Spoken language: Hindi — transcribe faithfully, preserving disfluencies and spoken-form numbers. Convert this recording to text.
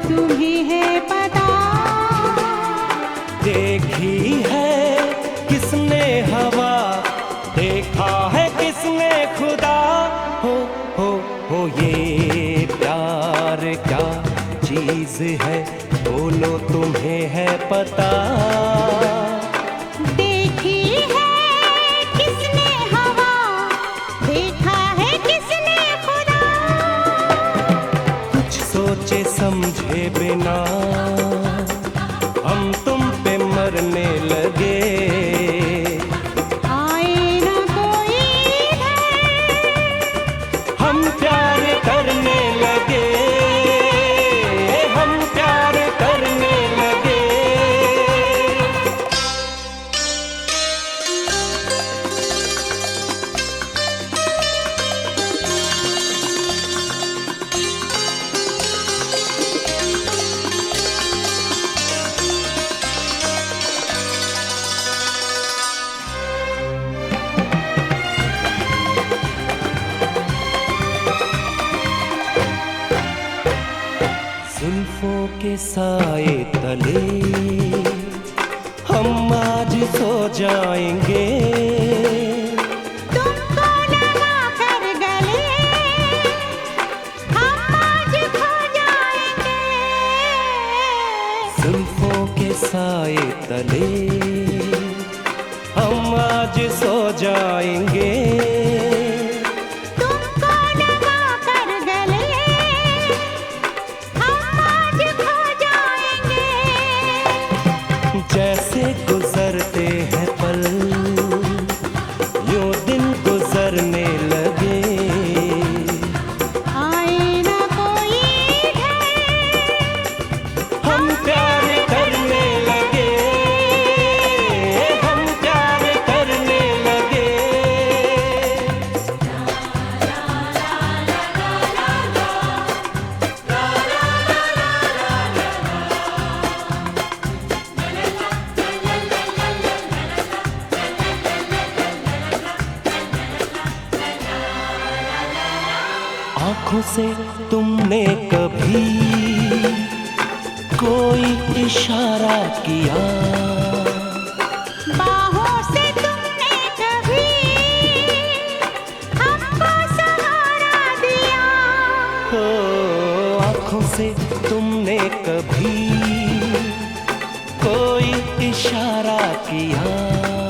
तुम्हें है पता। देखी है किसने हवा, देखा है किसने खुदा। हो हो हो ये प्यार क्या चीज है, बोलो तुम्हें है पता। देखी है किसने हवा, देखा है किसने खुदा। कुछ सोचे समझे बिना हम तुम पे मरने लगे। आए ना कोई हम प्यार करने लगे, हम प्यार करने लगे। जुल्फों के साए तले हम आज सो जाएंगे। तुमको लगा कर गले हम आज खो जाएंगे। जुल्फों के साए तले हम आज सो जाएंगे। तुमको लगा कर गले हम आज खो जाएंगे। जैसे गुजरते हैं पल यूं दिन गुजरने लगे। आए ना कोई हम प्यार करने लगे, हम प्यार करने लगे। आँखों से तुमने कभी कोई इशारा किया। बाहों से तुमने कभी हमको सहारा दिया। हो आँखों से तुमने कभी कोई इशारा किया।